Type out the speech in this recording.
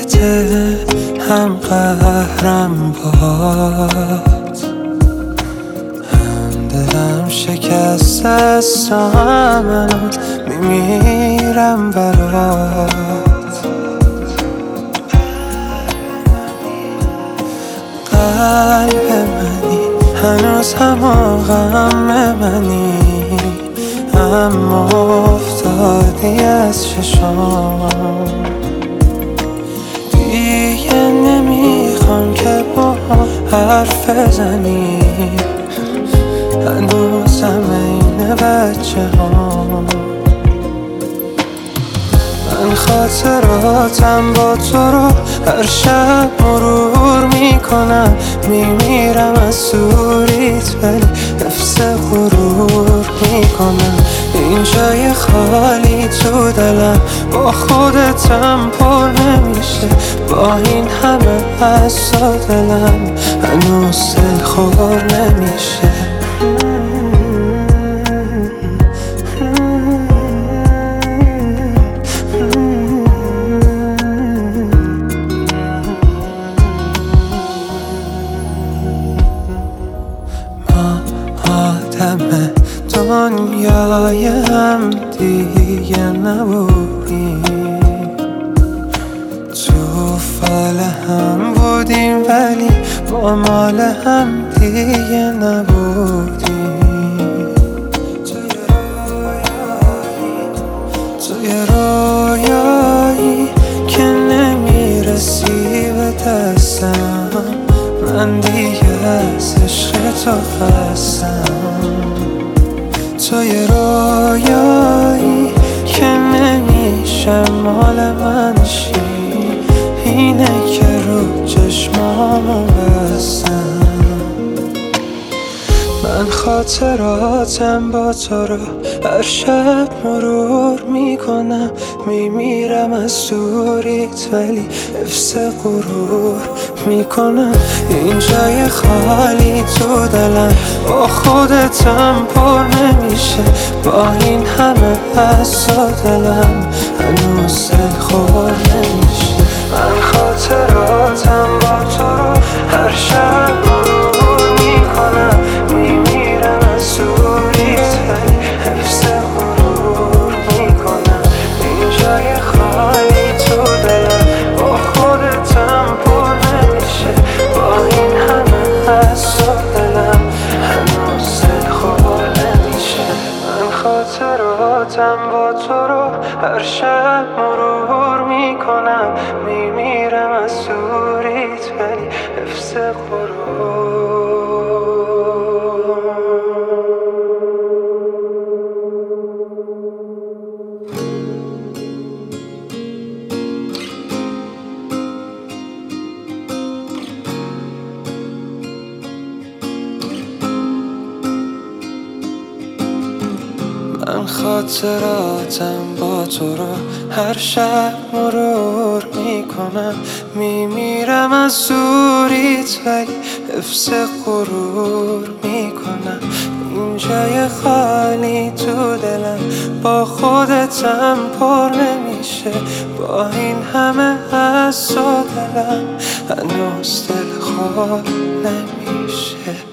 غلطه هم قهرم باهات، هم دلم شکسته است و هم میمیرم برات. قلب منی هنوز هم غم منی، اما افتادی از چشام. دیگه نمیخوام که با حرف بزنی، هنوزم این بچه ها. من خاطراتم با تو رو هر شب مرور میکنم، میمیرم از دوریت ولی حفظ غرور میکنم. این جای خالی تو دلم با خودتم پر نمیشه، با این همه از دلم هنوز دلخور نمیشه. آدم دنیای هم دیگه نبودیم، تو فال هم بودیم ولی با مال هم دیگه نبودیم. توی رویایی که نمیرسی به دستم، من دیگه از عشق تو خستم. توی رویایی که نمیشه مال من شی، اینه که رو چشمامو بستم. من خاطراتم با تو رو هر شب مرور میکنم، میمیرم از دوریت ولی حفظ غرور میکنم. این جای خالی تو دلم با خودتم پر نمیشه، با این همه از دلم هنوز دلخور نمیشه. من خاطراتم با تو رو هر شب مرور میکنم، میمیرم از دوریت ولی حفظ غرور میکنم. این جای خالی تو دلم با خودتم پر نمیشه، با این همه از دلم هنوز دلخور نمیشه. من خاطراتم با تو رو هر شب مرور میکنم، میمیرم از دوریت ولی حفظ غرور. من خاطراتم با تو رو هر شب مرور میکنم، میمیرم از دوریت ولی حفظ غرور میکنم. این جای خالی تو دلم با خودتم پر نمیشه، با این همه از دلم هنوز دلخور نمیشه.